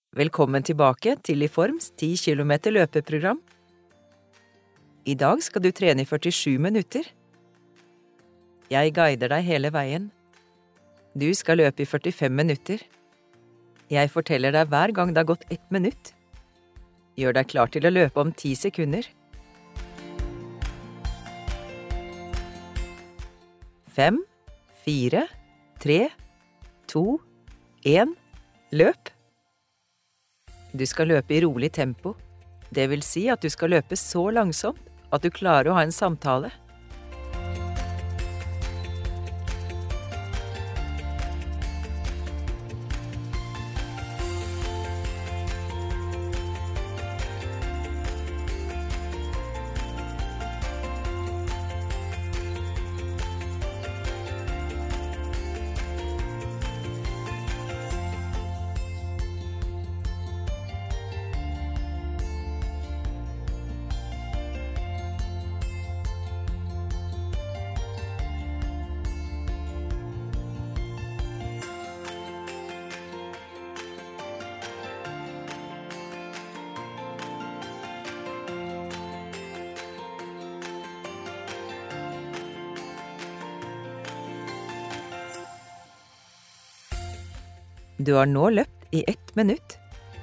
Velkommen tilbake til Iforms 10 kilometer løpeprogram. I dag skal du trene i 47 minutter. Jeg guider deg hele veien. Du skal løpe i 45 minutter. Jeg forteller deg hver gang det har gått 1 minutt. Gjør deg klar til å løpe om 10 sekunder. 5, 4, 3, 2, 1, løp! Du skal løpe i rolig tempo. Det vil si at du skal løpe så langsomt at du klarer å ha en samtale. Du har nå løpt i 1 minutt.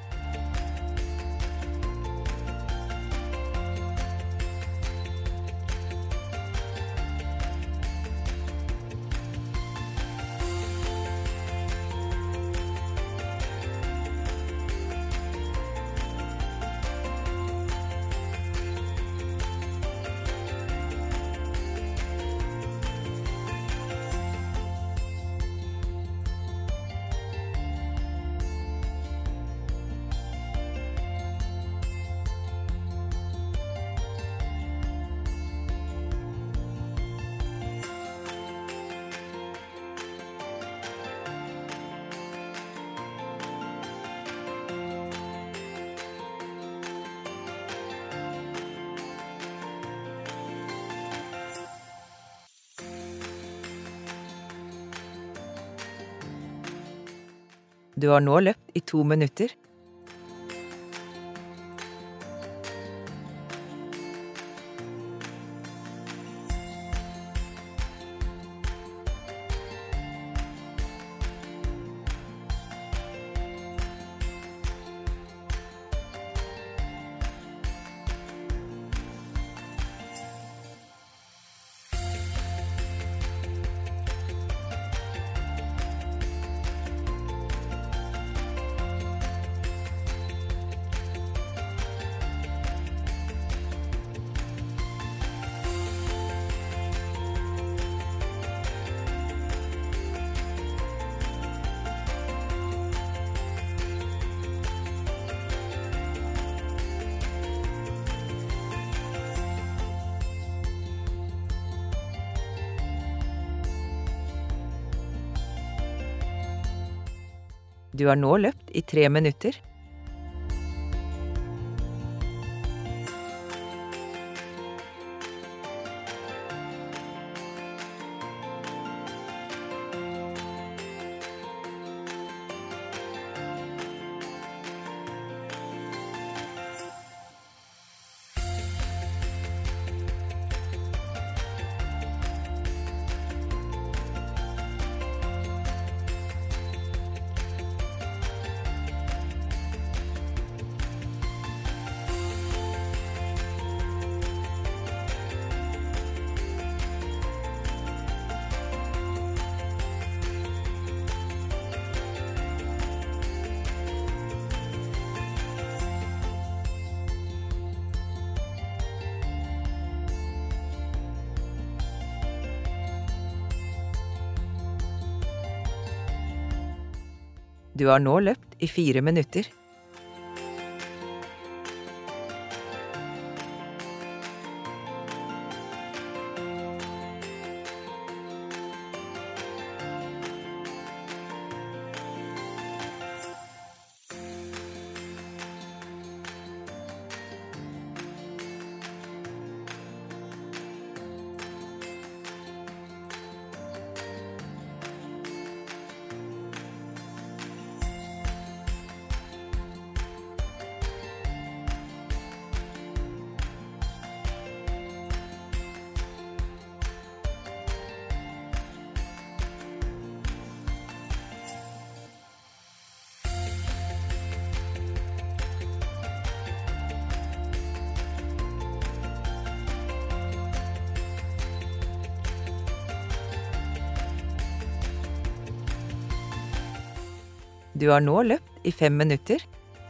Du har nå løpt i 2 minutter. Du har nå løpt i 3 minutter. Du har nå løpt i 4 minutter. Du har nå løpt i 5 minutter.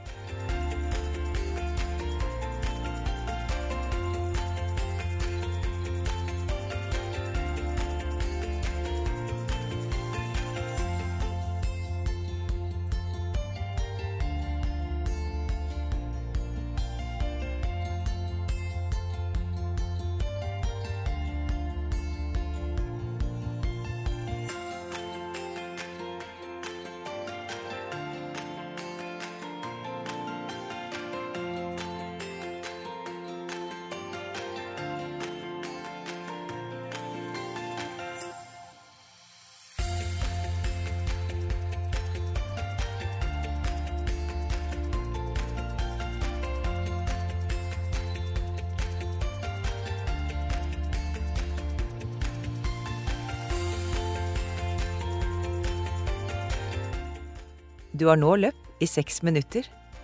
Du har nå løpt i 6 minutter.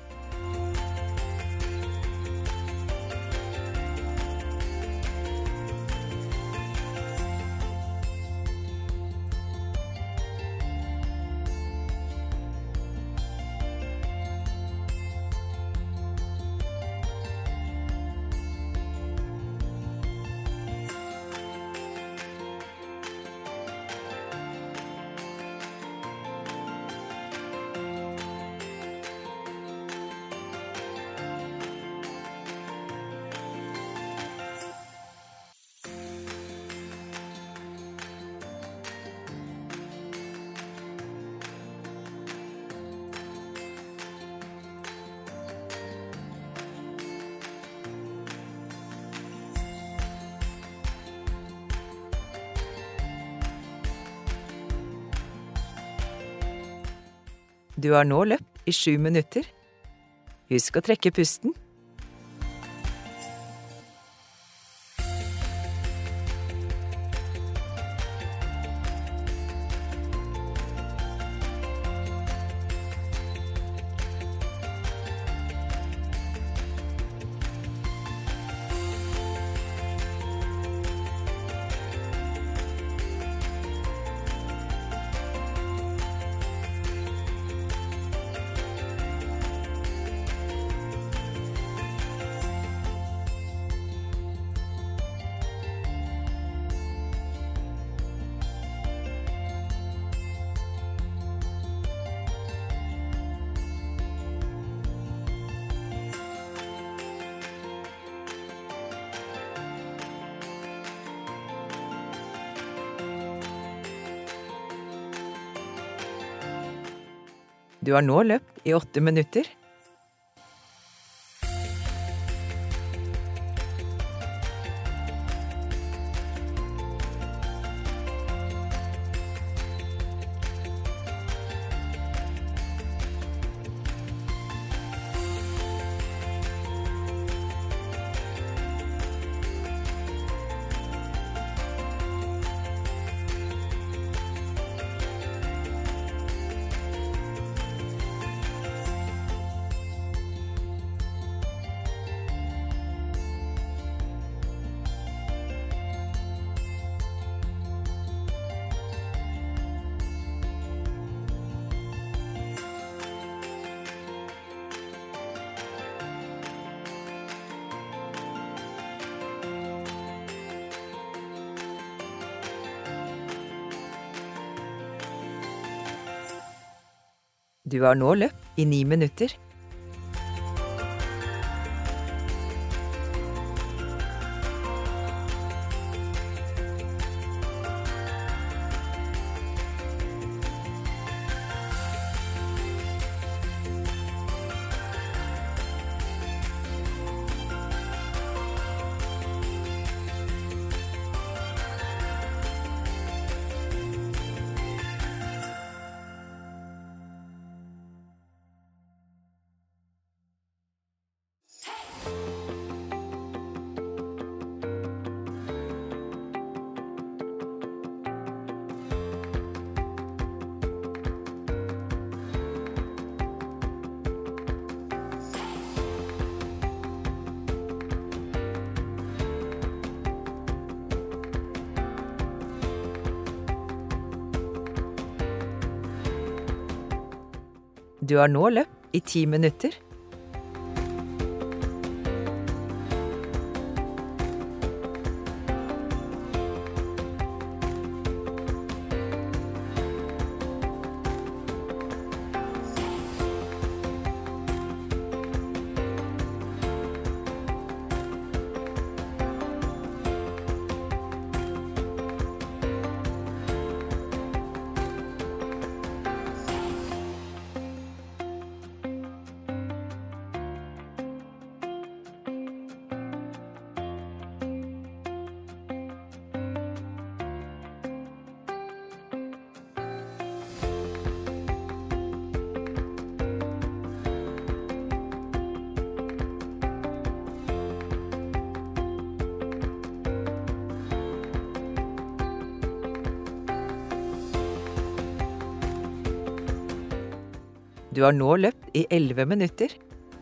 Du har nå løpt i 7 minutter. Husk å trekke pusten. Du har nå løpt i 8 minutter. Du har nå løpt i 9 minutter. Du har nå løpt i 10 minutter. Du har nå løpt i 11 minutter.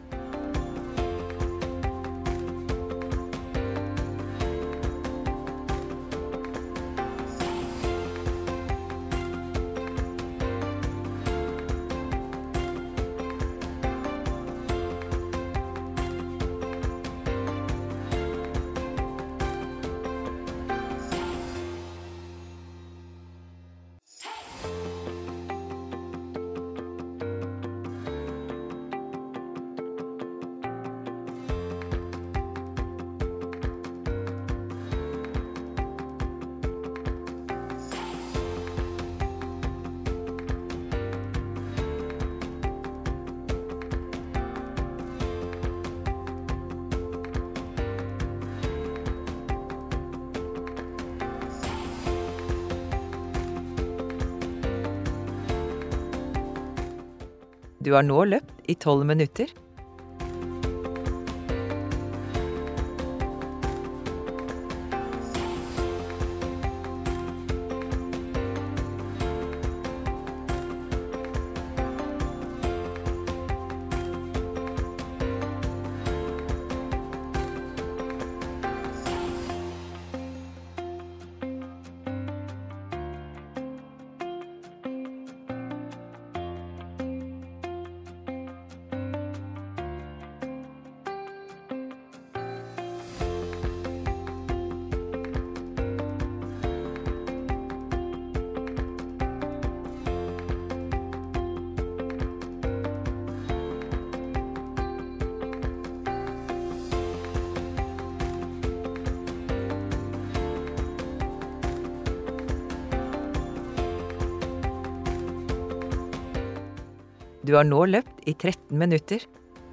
Du har nå løpt i 12 minutter. Du har nå løpt i 13 minutter.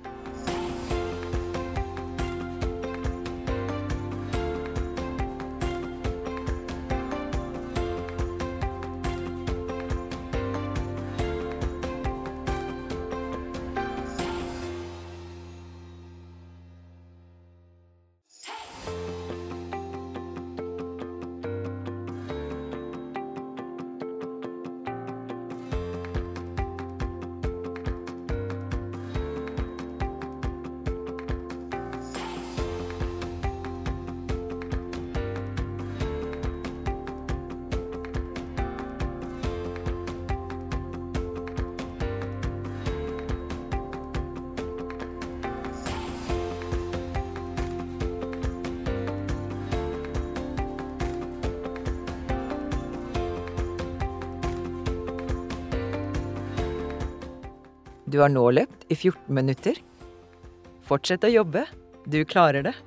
Du har nå løpt i 14 minutter. Fortsett å jobbe. Du klarer det.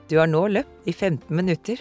Du har nå løpt i 15 minutter.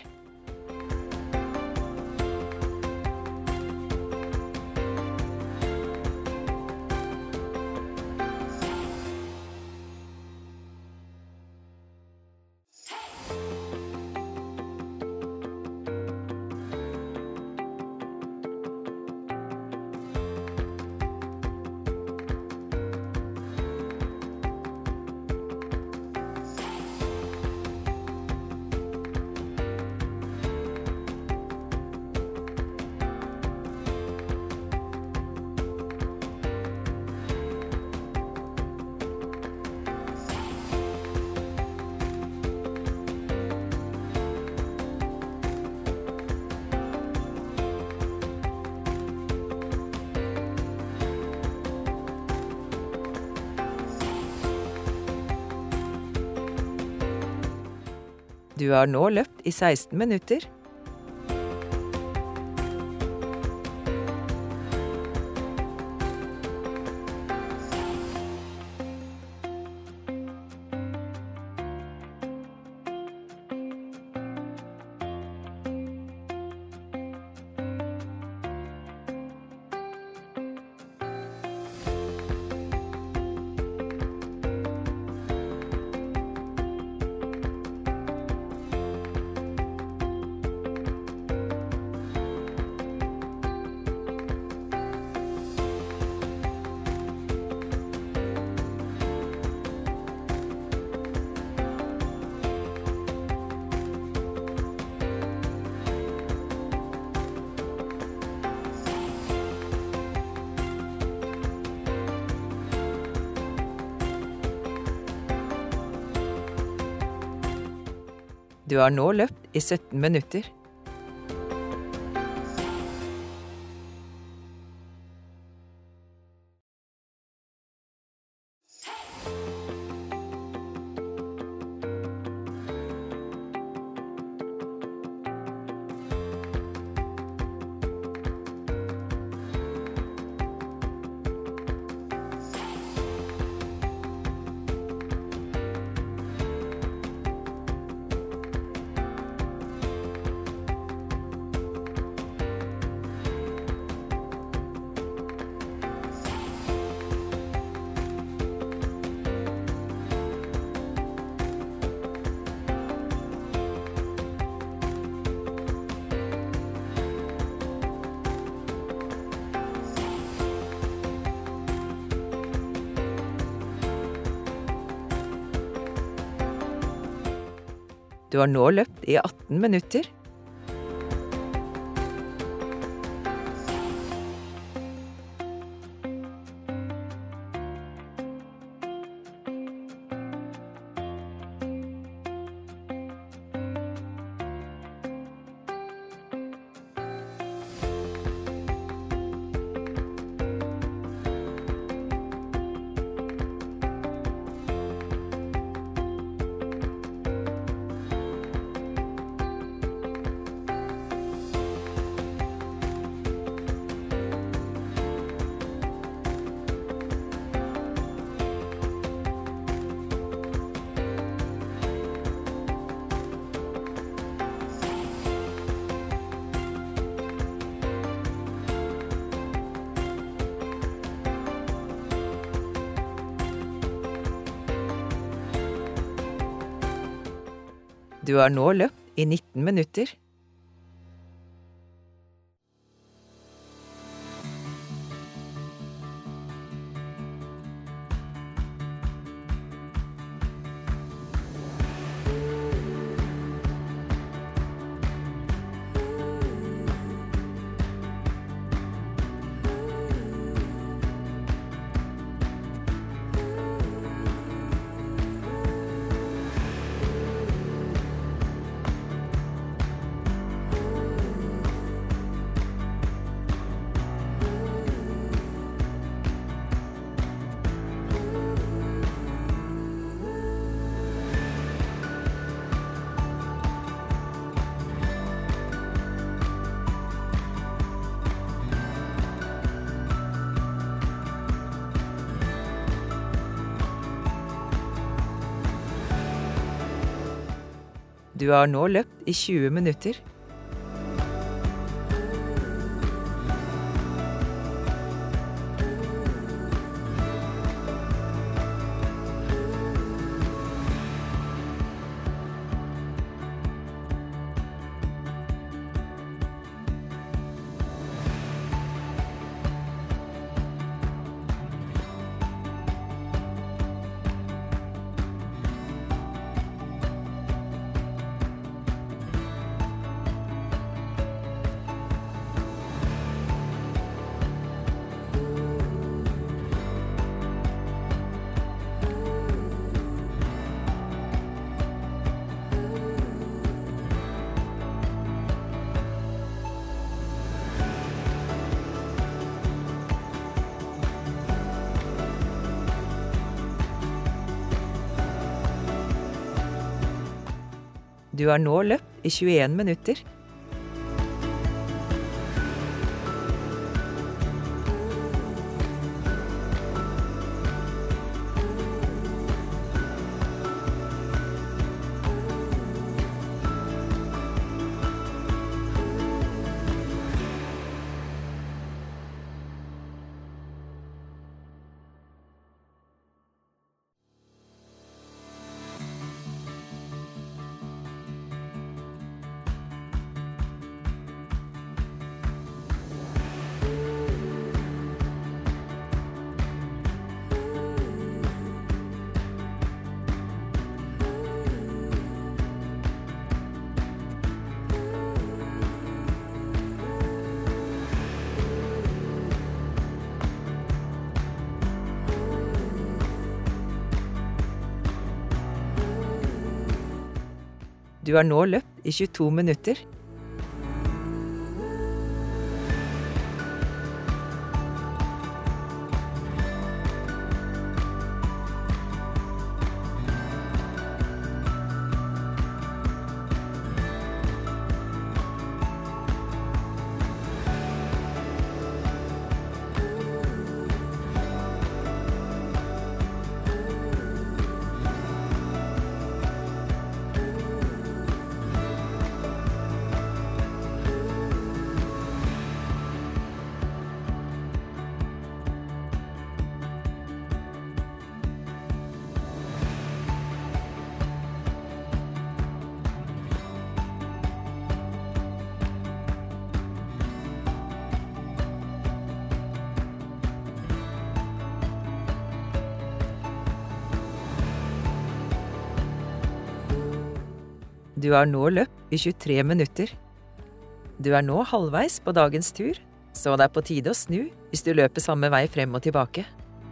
Du har nå løpt i 16 minutter. Du har nå løpt i 17 minutter. Du har nå løpt i 18 minutter. Du har nå løpt i 19 minutter. Du har nå løpt i 20 minutter. Du har nå løpt i 21 minutter. Du har nå løpt i 22 minutter. Du har nå løpt i 23 minutter. Du er nå halvveis på dagens tur, så det er på tide å snu hvis du løper samme vei frem og tilbake.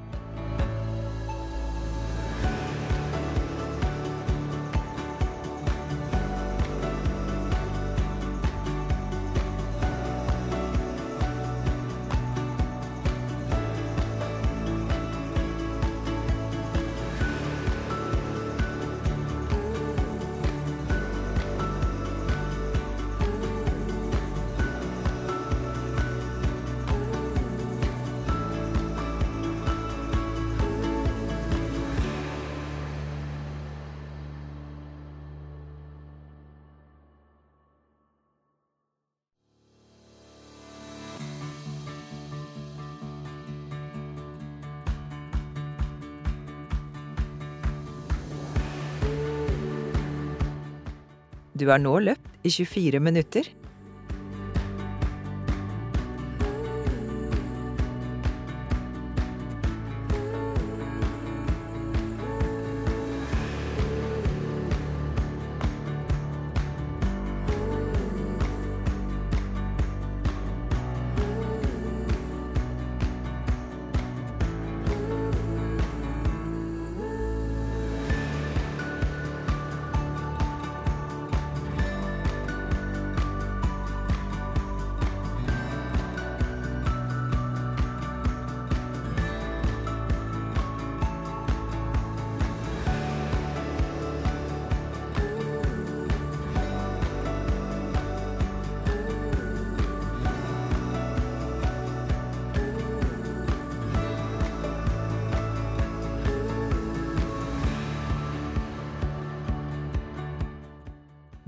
Du har nå løpt i 24 minutter.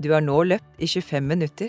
Du har nå løpt i 25 minutter.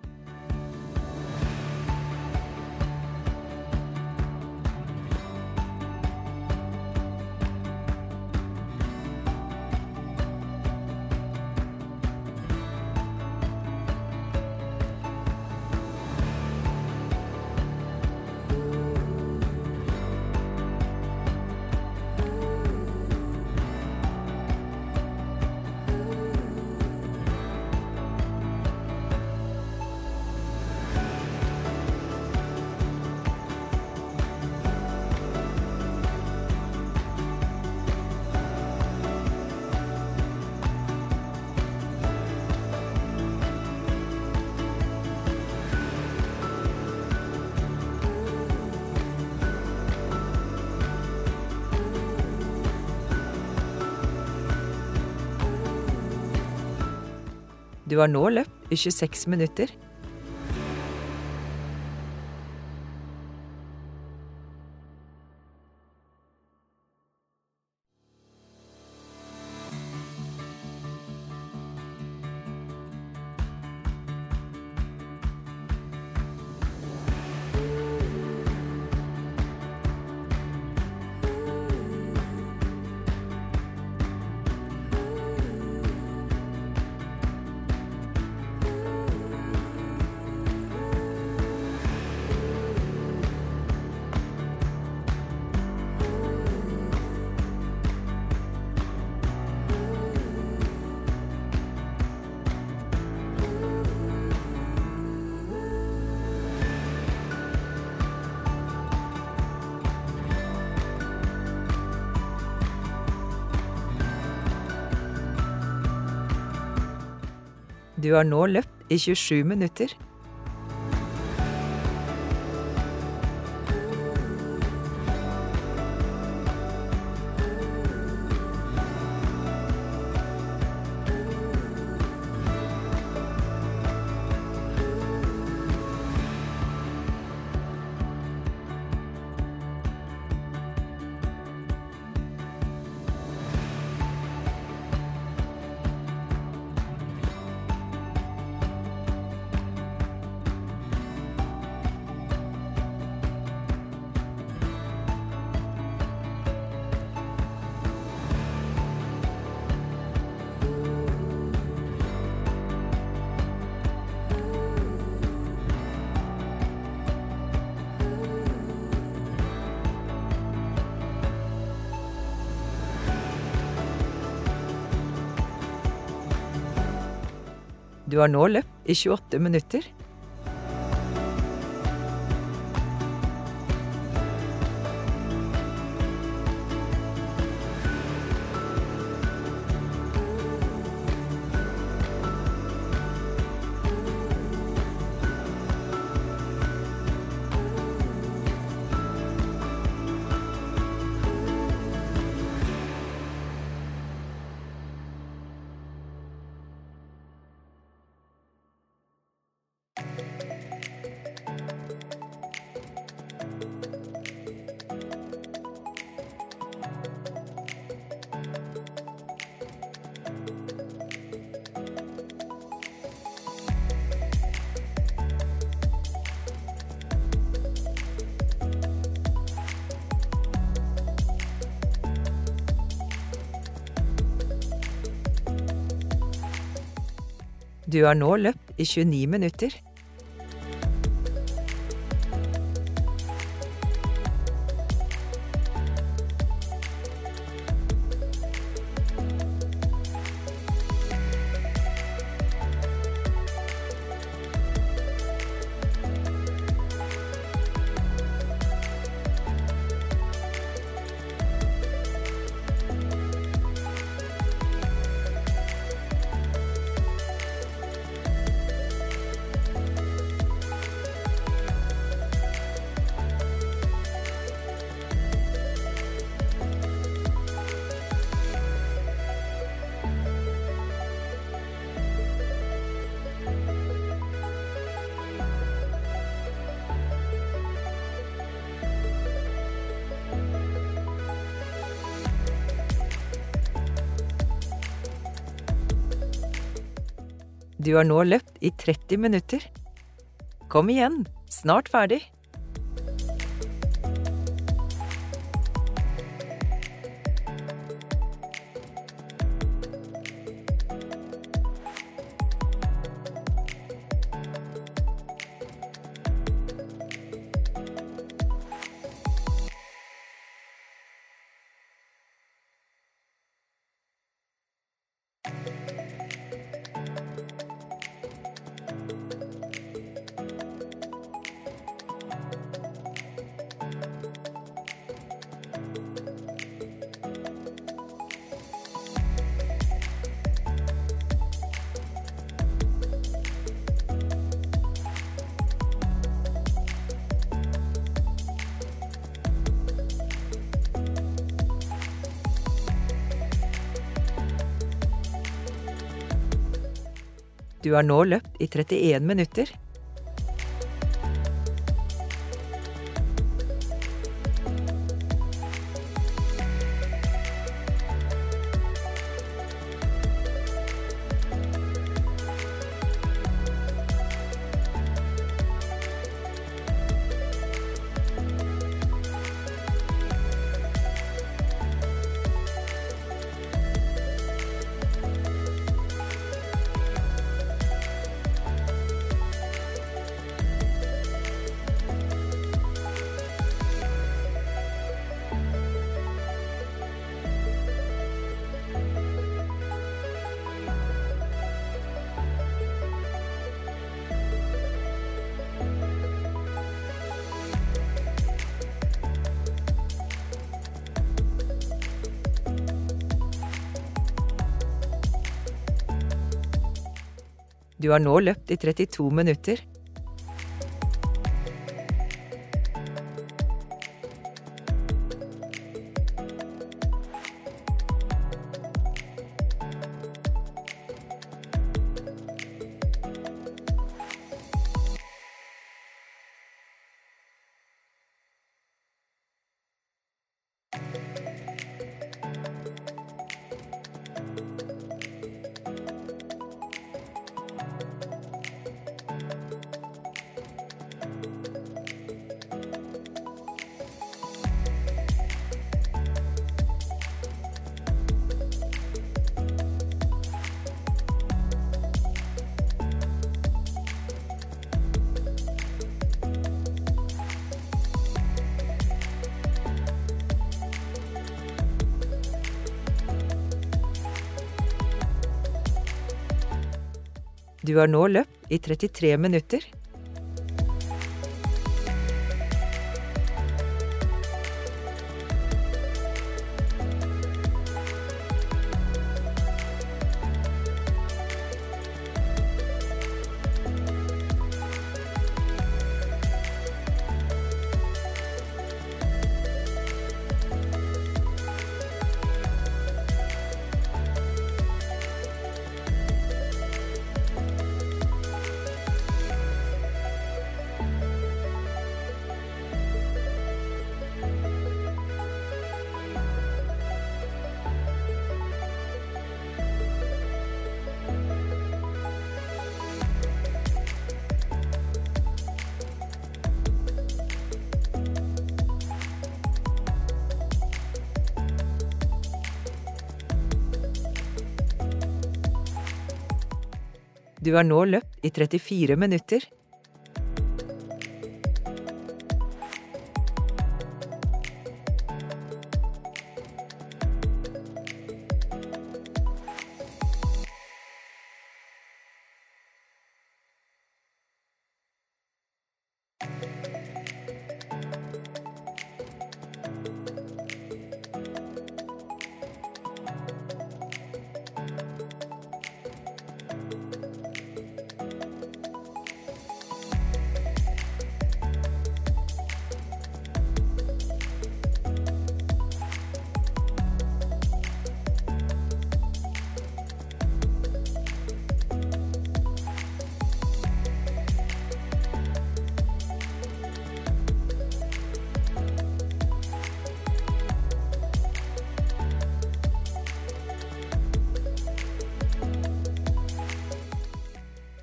Du har nå løpt i 26 minutter. Du har nå løpt i 27 minutter. Du har nå løpt i 28 minutter. Du har nå løpt i 29 minutter. Du har nå løpt i 30 minutter. Kom igjen, snart ferdig. Du har nå løpt i 31 minutter. Du har nå løpt i 32 minutter. Du har nå løpt i 33 minutter. Du har nå løpt i 34 minutter.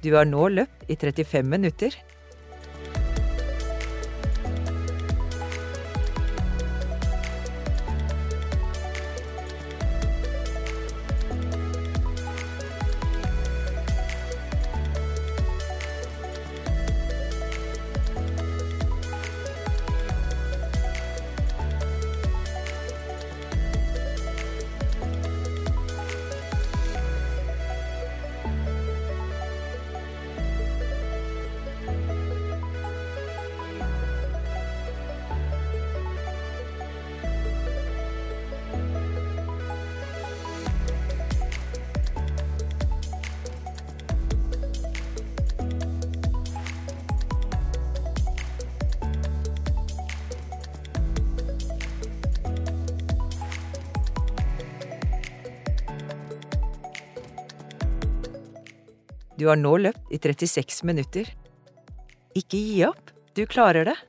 Du har nå løpt i 35 minutter. Du har nå løpt i 36 minutter. Ikke gi opp, du klarer det.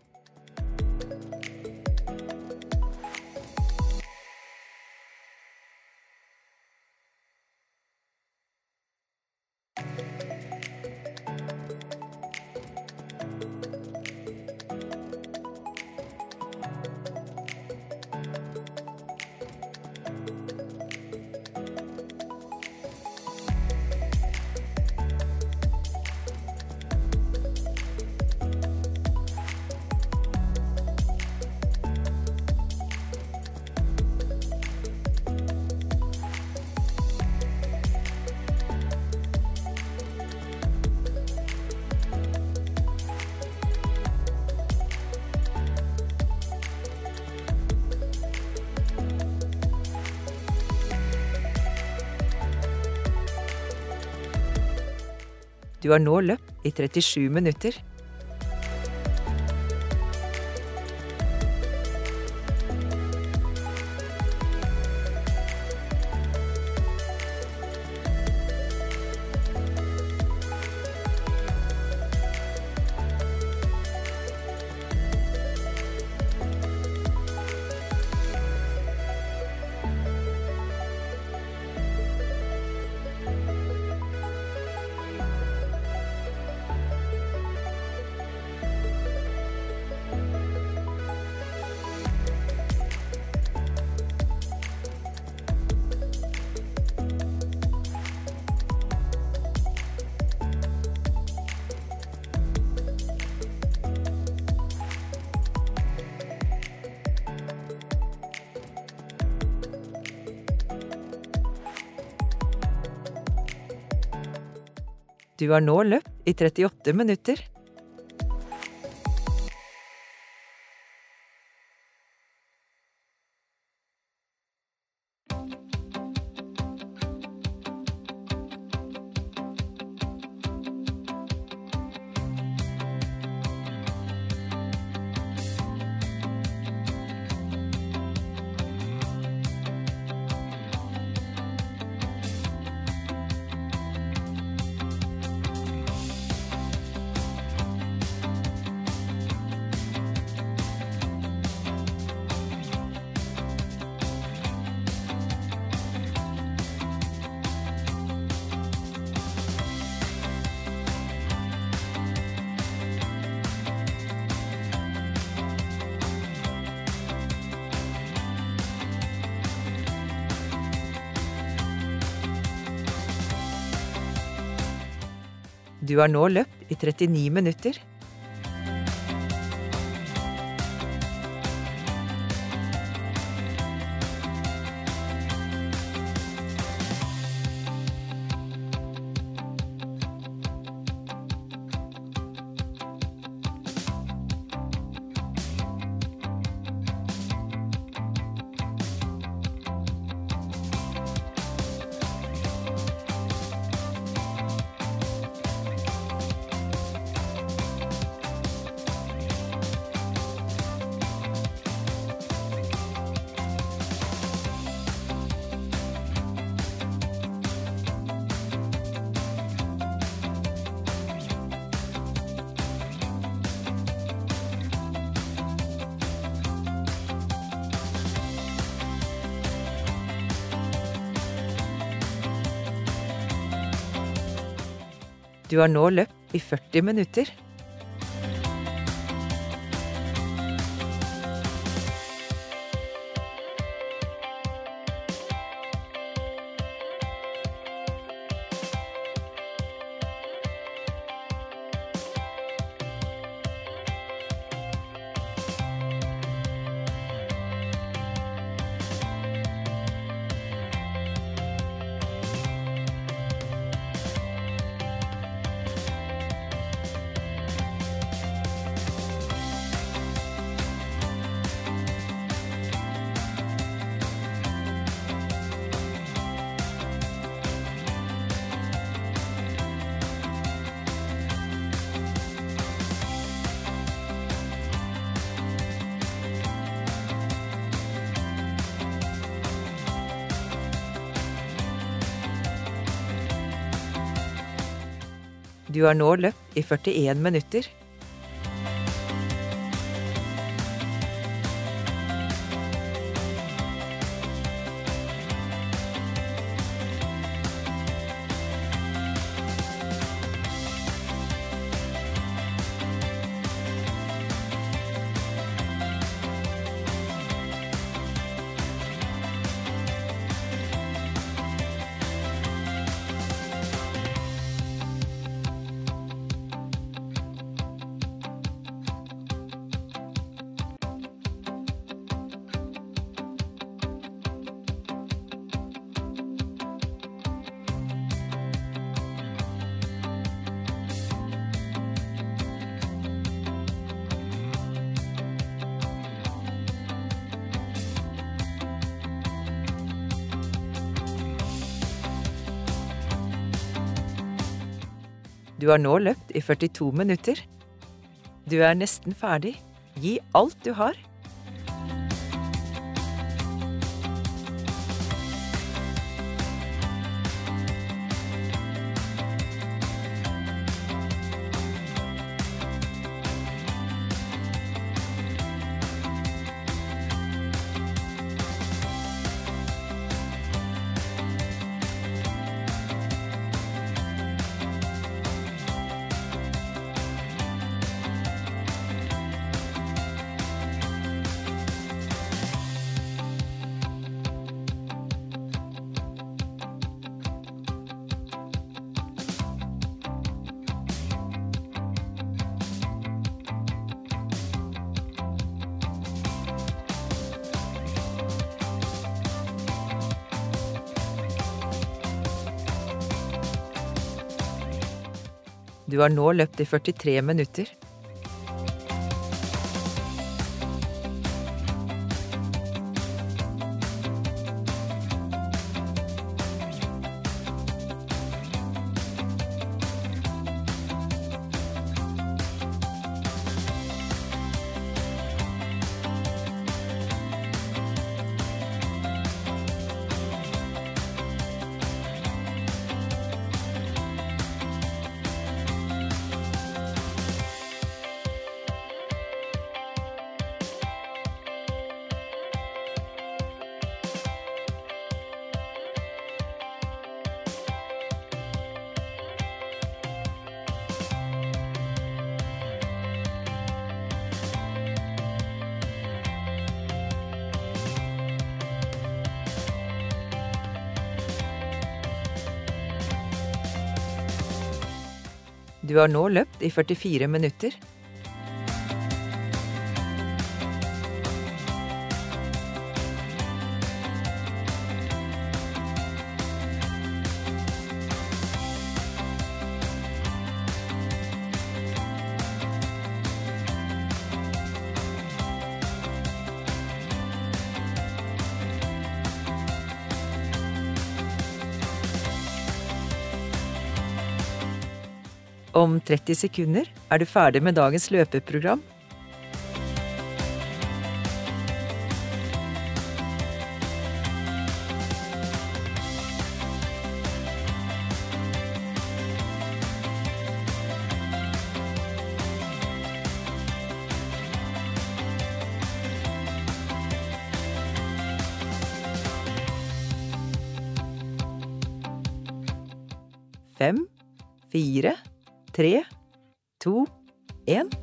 Du har nå løpt i 37 minutter. Du har nå løpt i 38 minutter. Du har nå løpt i 39 minutter. Du har nå løpt i 40 minutter. Du har nå løpt i 41 minutter. Du har nå løpt i 42 minutter. Du er nesten ferdig. Gi alt du har. Du har nå løpt i 43 minutter. Du har nå løpt i 44 minutter. Om 30 sekunder er du ferdig med dagens løpeprogram. Fem, 4, 3, 2, 1.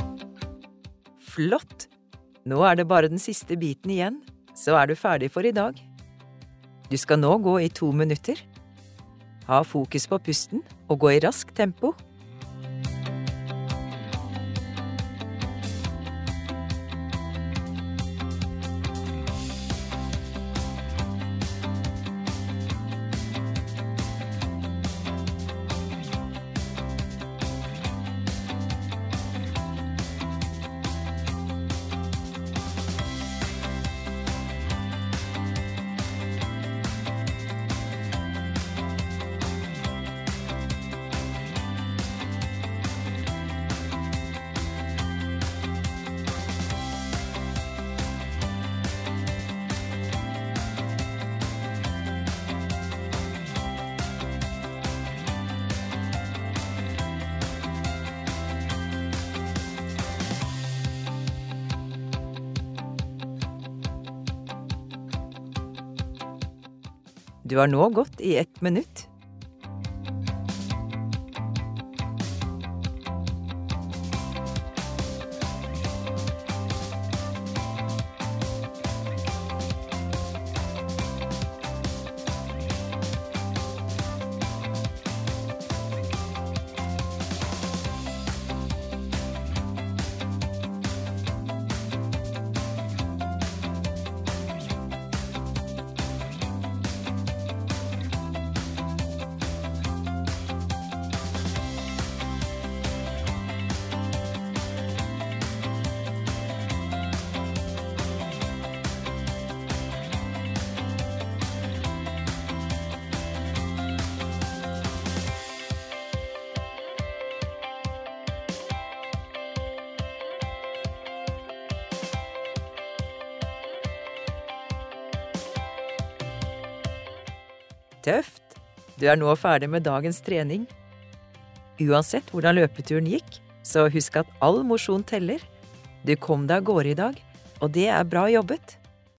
Flott! Nå er det bare den siste biten igjen, så er du ferdig for i dag. Du skal nå gå i 2 minutter. Ha fokus på pusten og gå i raskt tempo. Du har nå gått i 1 minutt. Tøft! Du er nå ferdig med dagens trening. Uansett hvordan løpeturen gikk, så husk at all mosjon teller. Du kom deg av gårde i dag, og det er bra jobbet.